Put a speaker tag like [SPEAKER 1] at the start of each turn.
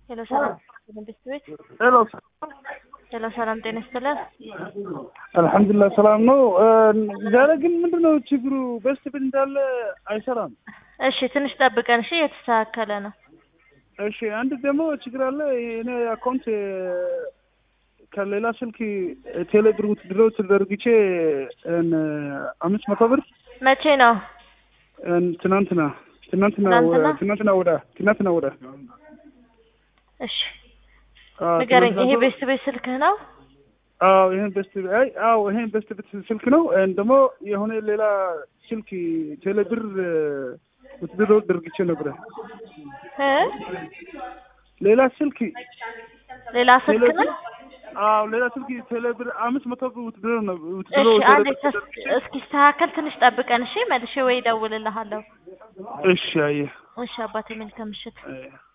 [SPEAKER 1] ሄሎ ሰላም ቤት ሄሎ ሰላም ጤና ይስጥልኝ።
[SPEAKER 2] አልሐምዱሊላህ ሰላም ነው። ዛሬ ግን ምንድነው ችግሩ? በስተት እንዳለ አይሰራም።
[SPEAKER 1] እሺ ትንሽ ጠብቀን። እሺ የተስተካከለ ነው።
[SPEAKER 2] እሺ አንድ ደግሞ ችግር አለ። እኔ አካውንት ከሌላ ስልክ ቴሌብር ውትድሮ ተደርግቼ 500 ብር
[SPEAKER 1] መቼ ነው?
[SPEAKER 2] ትናንትና ወዳ
[SPEAKER 1] እሺ ንገረኝ። ይሄ ቤስት ስልክህ ነው?
[SPEAKER 2] አዎ ይሄን ቤስት ስልክ ነው። ደግሞ የሆነ ሌላ ስልክ ቴሌብር ውትድሮ ተደርግቼ ነበር። ሌላ ስልክ ነው? አዎ ሌላ ስልክ ቴሌብር 500 ብር ውትድሮ ነው።
[SPEAKER 1] እሺ አንዴ እስኪ ተስተካከል። ትንሽ ጠብቀን። እሺ መልሼ ወይ እደውልልሃለሁ።
[SPEAKER 2] እሺ አየህ።
[SPEAKER 1] እሺ አባቴ መልካም ምሽት።